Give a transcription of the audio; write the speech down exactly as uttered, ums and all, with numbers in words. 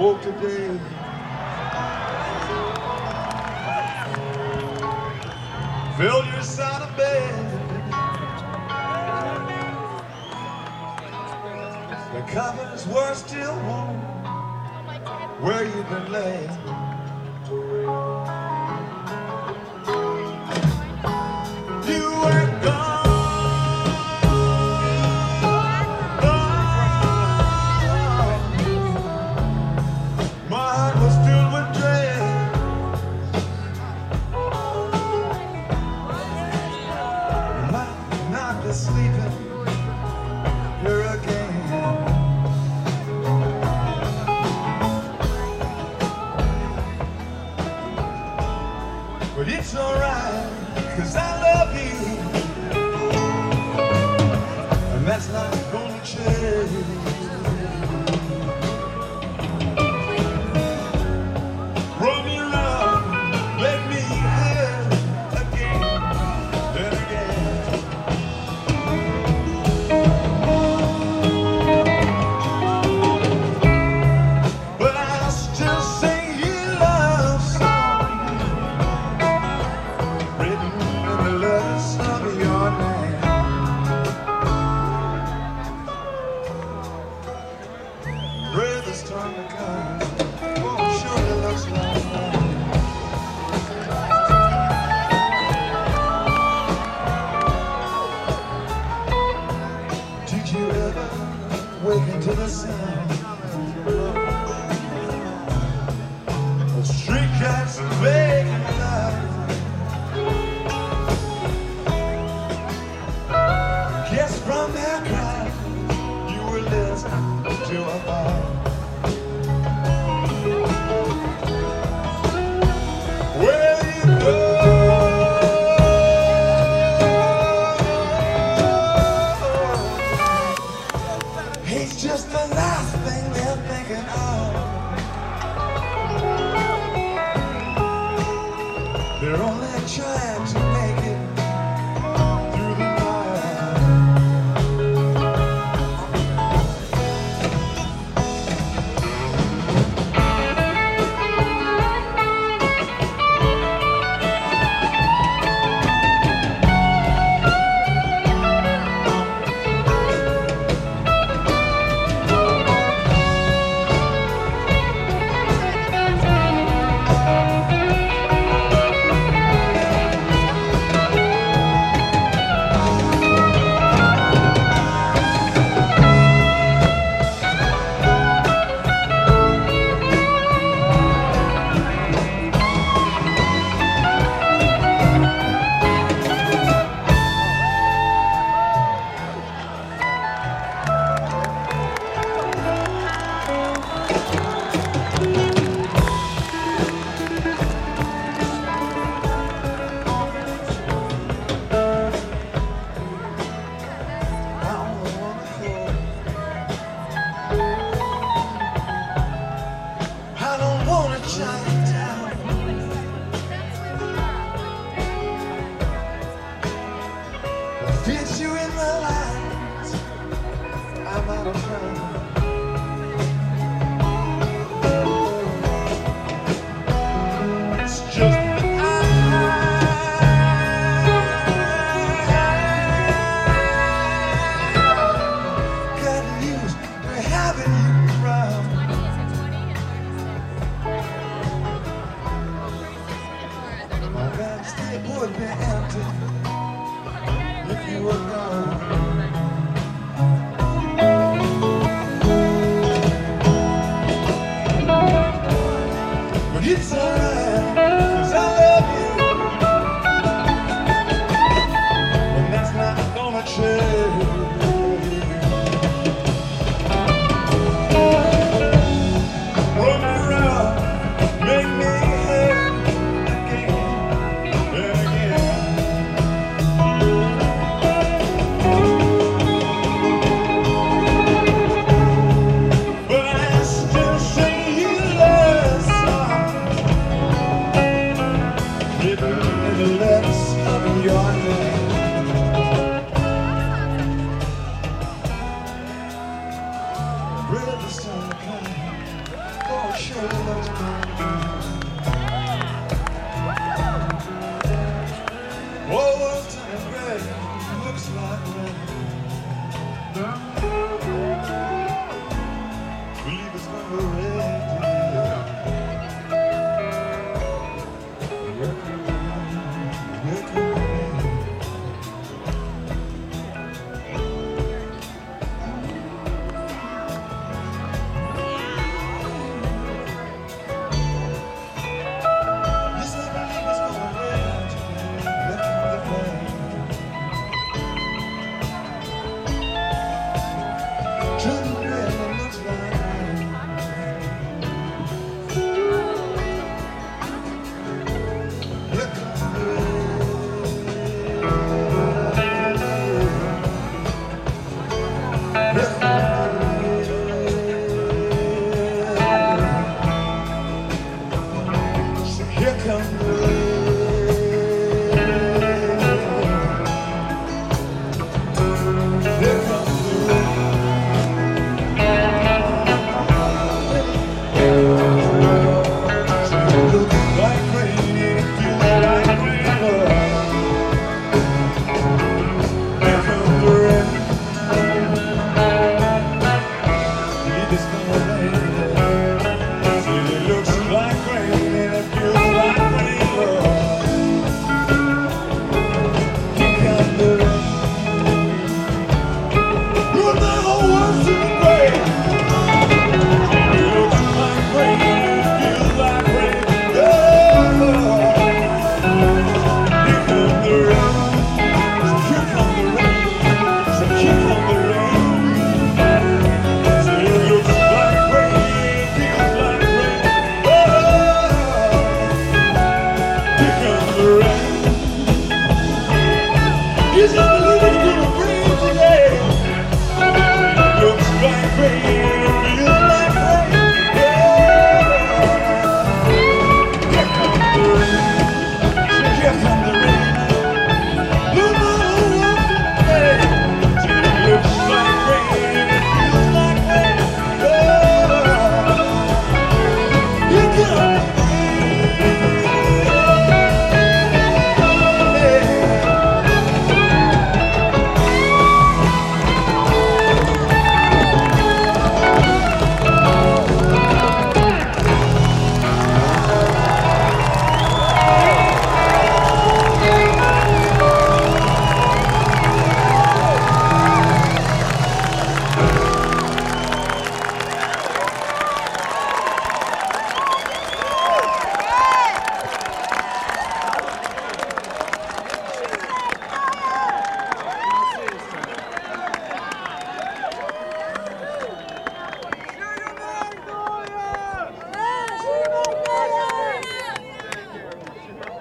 woke today. Filled your side of bed. The covers were still warm where you've been laid. You were gone. My heart was filled with dread. Not be sleeping here again. But it's alright, cause I love you, and that's not gonna change. From your love, let me hear again and again. But I'll still sing you love songs written in the letters of your name. Pray this time to come. Oh, sure it looks like that. Did you ever wake into the sound of street cats making love? Guess from their cry you were listening to a vibe. Where you go? He's just the last thing they're thinking of. They're only trying to make it through the night. Fits you in the lines, I'm out of time. It's just that I got news for having you around. My backstage would be empty if you were gone. But it's alright, cause I love you, and that's not gonna change. Run me around, make me hurt again and again. music.